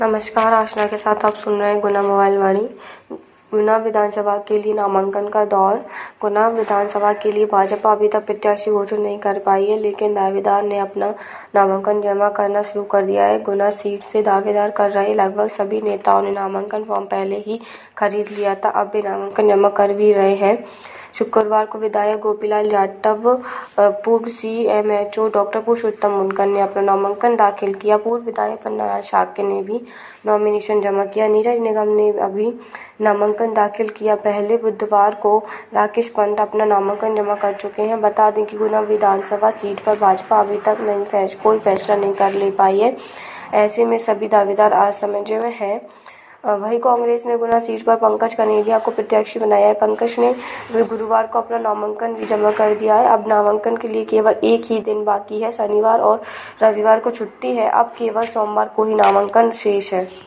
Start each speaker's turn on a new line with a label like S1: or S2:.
S1: नमस्कार, आशना के साथ आप सुन रहे हैं गुना मोबाइल वाणी। गुना विधानसभा के लिए नामांकन का दौर। गुना विधानसभा के लिए भाजपा अभी तक प्रत्याशी घोषित नहीं कर पाई है, लेकिन दावेदार ने अपना नामांकन जमा करना शुरू कर दिया है। गुना सीट से दावेदार कर रहे लगभग सभी नेताओं ने नामांकन फॉर्म पहले ही खरीद लिया था, अब वे नामांकन जमा कर भी रहे हैं। शुक्रवार को विधायक गोपीलाल जाटव, पूर्व सीएमएचओ डॉक्टर पुरुषोत्तम उनकर ने अपना नामांकन दाखिल किया। पूर्व विधायक पन्नालाल शाक्य ने भी नॉमिनेशन जमा किया। नीरज निगम ने अभी नामांकन दाखिल किया। पहले बुधवार को राकेश पंत अपना नामांकन जमा कर चुके हैं। बता दें कि गुना विधानसभा सीट पर भाजपा अभी तक कोई फैसला नहीं कर ले पाई है। ऐसे में सभी दावेदार असमंजस में हैं। वहीं कांग्रेस ने गुना सीट पर पंकज कनेरिया को प्रत्याशी बनाया है। पंकज ने गुरुवार को अपना नामांकन भी जमा कर दिया है। अब नामांकन के लिए केवल एक ही दिन बाकी है। शनिवार और रविवार को छुट्टी है। अब केवल सोमवार को ही नामांकन शेष है।